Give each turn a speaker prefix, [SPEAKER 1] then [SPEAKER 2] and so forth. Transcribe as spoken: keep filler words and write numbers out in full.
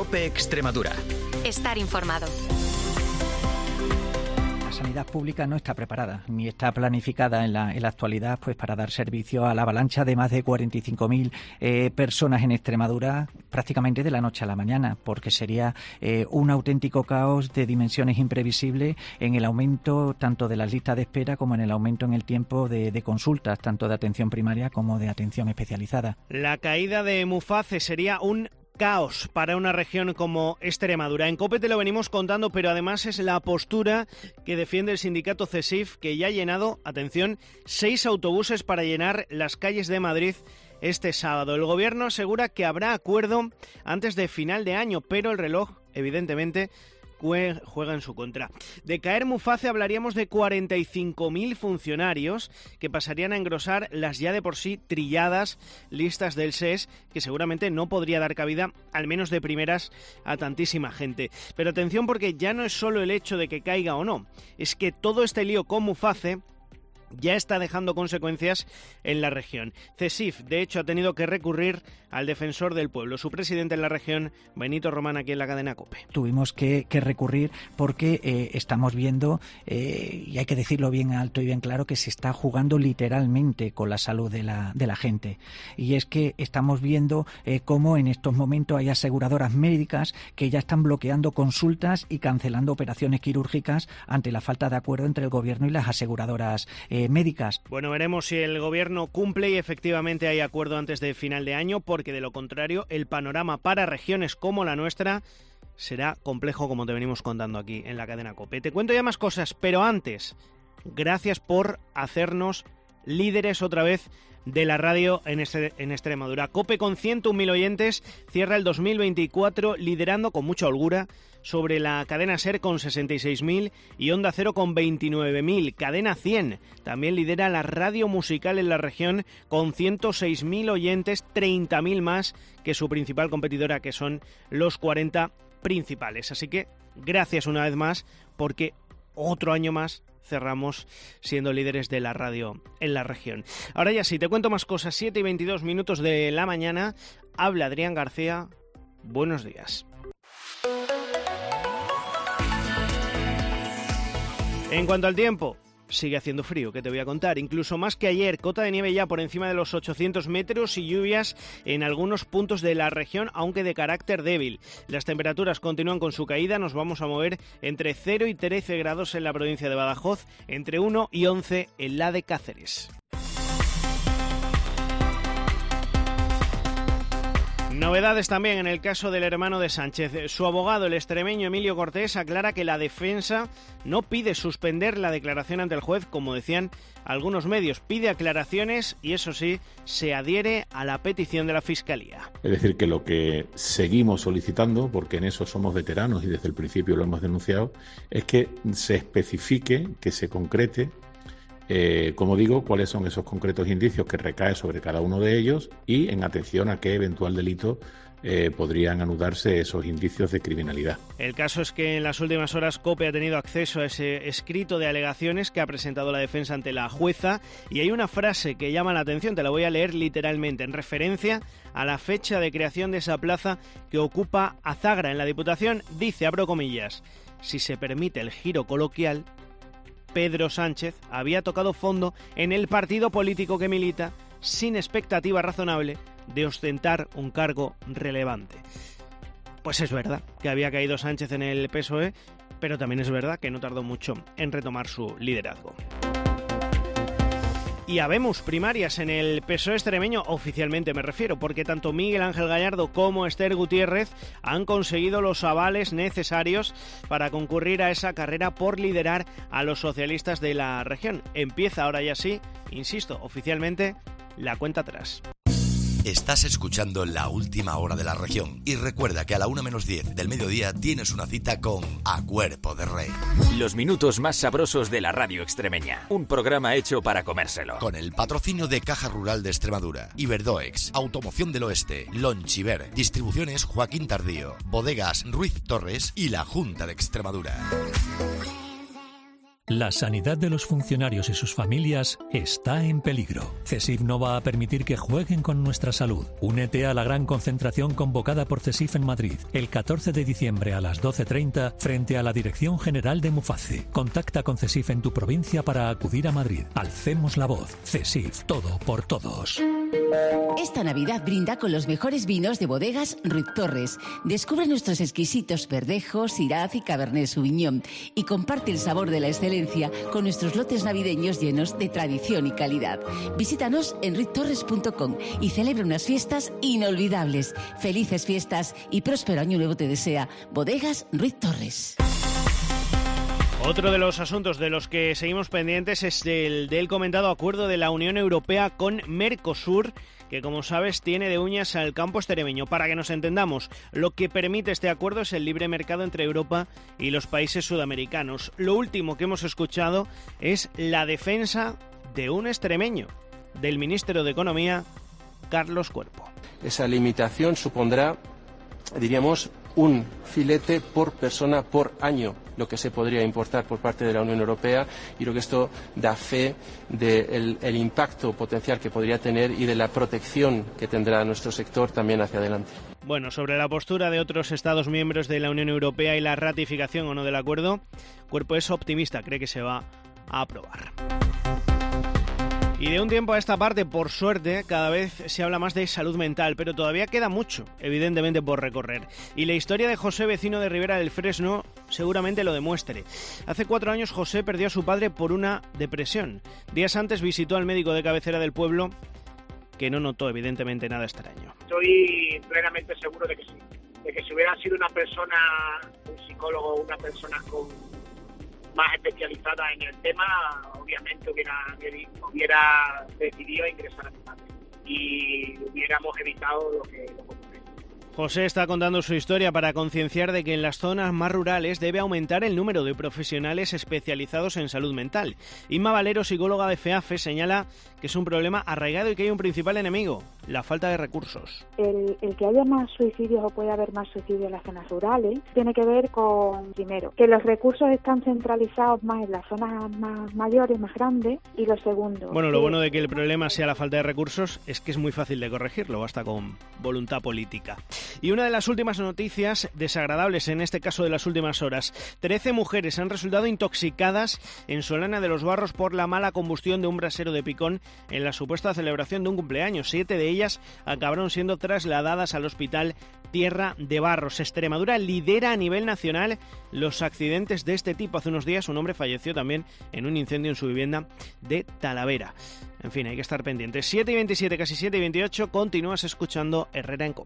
[SPEAKER 1] COPE Extremadura.
[SPEAKER 2] Estar informado.
[SPEAKER 3] La sanidad pública no está preparada ni está planificada en la, en la actualidad pues para dar servicio a la avalancha de más de cuarenta y cinco mil eh, personas en Extremadura prácticamente de la noche a la mañana, porque sería eh, un auténtico caos de dimensiones imprevisibles en el aumento tanto de las listas de espera como en el aumento en el tiempo de, de consultas, tanto de atención primaria como de atención especializada.
[SPEAKER 4] La caída de Muface sería un caos para una región como Extremadura. En COPE te lo venimos contando, pero además es la postura que defiende el sindicato CESIF, que ya ha llenado, atención, seis autobuses para llenar las calles de Madrid este sábado. El gobierno asegura que habrá acuerdo antes de final de año, pero el reloj, evidentemente, juega en su contra. De caer Muface hablaríamos de cuarenta y cinco mil funcionarios que pasarían a engrosar las ya de por sí trilladas listas del S E S, que seguramente no podría dar cabida, al menos de primeras, a tantísima gente. Pero atención, porque ya no es solo el hecho de que caiga o no, es que todo este lío con Muface ya está dejando consecuencias en la región. CESIF, de hecho, ha tenido que recurrir al defensor del pueblo, su presidente en la región, Benito Román, aquí en la cadena COPE.
[SPEAKER 3] Tuvimos que, que recurrir porque eh, estamos viendo, eh, y hay que decirlo bien alto y bien claro, que se está jugando literalmente con la salud de la, de la gente. Y es que estamos viendo eh, cómo en estos momentos hay aseguradoras médicas que ya están bloqueando consultas y cancelando operaciones quirúrgicas ante la falta de acuerdo entre el gobierno y las aseguradoras eh, médicas.
[SPEAKER 4] Bueno, veremos si el gobierno cumple y efectivamente hay acuerdo antes de final de año, porque de lo contrario el panorama para regiones como la nuestra será complejo, como te venimos contando aquí en la cadena COPE. Te cuento ya más cosas, pero antes, gracias por hacernos líderes otra vez de la radio en, este, en Extremadura. COPE, con ciento un mil oyentes, cierra el dos mil veinticuatro liderando con mucha holgura sobre la cadena SER con sesenta y seis mil y Onda Cero con veintinueve mil. Cadena cien también lidera la radio musical en la región con ciento seis mil oyentes, treinta mil más que su principal competidora, que son los cuarenta principales. Así que gracias una vez más, porque otro año más cerramos siendo líderes de la radio en la región. Ahora ya sí, te cuento más cosas. siete y veintidós minutos de la mañana. Habla Adrián García. Buenos días. En cuanto al tiempo, sigue haciendo frío, que te voy a contar, incluso más que ayer. Cota de nieve ya por encima de los ochocientos metros y lluvias en algunos puntos de la región, aunque de carácter débil. Las temperaturas continúan con su caída, nos vamos a mover entre cero y trece grados en la provincia de Badajoz, entre uno y once en la de Cáceres. Novedades también en el caso del hermano de Sánchez. Su abogado, el extremeño Emilio Cortés, aclara que la defensa no pide suspender la declaración ante el juez, como decían algunos medios. Pide aclaraciones y, eso sí, se adhiere a la petición de la Fiscalía.
[SPEAKER 5] Es decir, que lo que seguimos solicitando, porque en eso somos veteranos y desde el principio lo hemos denunciado, es que se especifique, que se concrete, Eh, como digo, cuáles son esos concretos indicios que recae sobre cada uno de ellos y en atención a qué eventual delito eh, podrían anudarse esos indicios de criminalidad.
[SPEAKER 4] El caso es que en las últimas horas COPE ha tenido acceso a ese escrito de alegaciones que ha presentado la defensa ante la jueza, y hay una frase que llama la atención, te la voy a leer literalmente, en referencia a la fecha de creación de esa plaza que ocupa Azagra en la Diputación. Dice, abro comillas, si se permite el giro coloquial, Pedro Sánchez había tocado fondo en el partido político que milita sin expectativa razonable de ostentar un cargo relevante. Pues es verdad que había caído Sánchez en el P S O E, pero también es verdad que no tardó mucho en retomar su liderazgo. Y habemos primarias en el P S O E extremeño, oficialmente me refiero, porque tanto Miguel Ángel Gallardo como Esther Gutiérrez han conseguido los avales necesarios para concurrir a esa carrera por liderar a los socialistas de la región. Empieza ahora ya sí, insisto, oficialmente, la cuenta atrás.
[SPEAKER 6] Estás escuchando La Última Hora de la Región. Y recuerda que a la una menos diez del mediodía tienes una cita con A Cuerpo de Rey.
[SPEAKER 7] Los minutos más sabrosos de la radio extremeña. Un programa hecho para comérselo.
[SPEAKER 6] Con el patrocinio de Caja Rural de Extremadura, Iberdoex, Automoción del Oeste, Lonchiver, Distribuciones Joaquín Tardío, Bodegas Ruiz Torres y la Junta de Extremadura.
[SPEAKER 1] La sanidad de los funcionarios y sus familias está en peligro. CESIF no va a permitir que jueguen con nuestra salud. Únete a la gran concentración convocada por CESIF en Madrid el catorce de diciembre a las doce treinta frente a la Dirección General de Muface. Contacta con CESIF en tu provincia para acudir a Madrid. Alcemos la voz. CESIF, todo por todos.
[SPEAKER 2] Esta Navidad brinda con los mejores vinos de bodegas Ruiz Torres. Descubre nuestros exquisitos Verdejo, Syrah y Cabernet Sauvignon y comparte el sabor de la excelencia con nuestros lotes navideños llenos de tradición y calidad. Visítanos en ruiz torres punto com y celebra unas fiestas inolvidables. Felices fiestas y próspero año nuevo te desea Bodegas Ruiz Torres.
[SPEAKER 4] Otro de los asuntos de los que seguimos pendientes es el del comentado acuerdo de la Unión Europea con Mercosur, que como sabes tiene de uñas al campo extremeño. Para que nos entendamos, lo que permite este acuerdo es el libre mercado entre Europa y los países sudamericanos. Lo último que hemos escuchado es la defensa de un extremeño, del ministro de Economía, Carlos Cuerpo.
[SPEAKER 8] Esa limitación supondrá, diríamos, un filete por persona por año, lo que se podría importar por parte de la Unión Europea, y creo que esto da fe del el impacto potencial que podría tener y de la protección que tendrá nuestro sector también hacia adelante.
[SPEAKER 4] Bueno, sobre la postura de otros Estados miembros de la Unión Europea y la ratificación o no del acuerdo, Cuerpo es optimista, cree que se va a aprobar. Y de un tiempo a esta parte, por suerte, cada vez se habla más de salud mental, pero todavía queda mucho, evidentemente, por recorrer. Y la historia de José, vecino de Ribera del Fresno, seguramente lo demuestre. Hace cuatro años José perdió a su padre por una depresión. Días antes visitó al médico de cabecera del pueblo, que no notó, evidentemente, nada extraño.
[SPEAKER 9] Estoy plenamente seguro de que sí, de que si hubiera sido una persona, un psicólogo, una persona con más especializada en el tema, obviamente hubiera, hubiera decidido ingresar a mi padre y hubiéramos evitado lo que, lo que ocurrió.
[SPEAKER 4] José está contando su historia para concienciar de que en las zonas más rurales debe aumentar el número de profesionales especializados en salud mental. Inma Valero, psicóloga de FEAFE, señala que es un problema arraigado y que hay un principal enemigo, la falta de recursos.
[SPEAKER 10] El, el que haya más suicidios o pueda haber más suicidios en las zonas rurales tiene que ver con, primero, que los recursos están centralizados más en las zonas más mayores, más grandes, y lo segundo...
[SPEAKER 4] Bueno, lo bueno de que el problema sea la falta de recursos es que es muy fácil de corregirlo, basta con voluntad política. Y una de las últimas noticias desagradables, en este caso de las últimas horas. Trece mujeres han resultado intoxicadas en Solana de los Barros por la mala combustión de un brasero de picón en la supuesta celebración de un cumpleaños. Siete de ellas acabaron siendo trasladadas al hospital Tierra de Barros. Extremadura lidera a nivel nacional los accidentes de este tipo. Hace unos días un hombre falleció también en un incendio en su vivienda de Talavera. En fin, hay que estar pendientes. siete y veintisiete, casi siete y veintiocho, continúas escuchando Herrera en COPE.